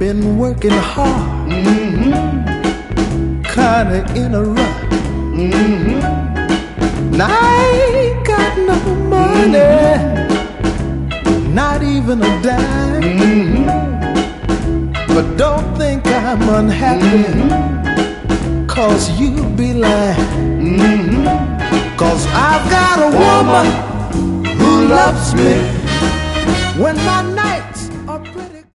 been working hard, kinda in a rut. Now I ain't got no money, not even a dime. But don't think I'm unhappy, 'cause you'd be lying. 'Cause I've got a woman who loves me when my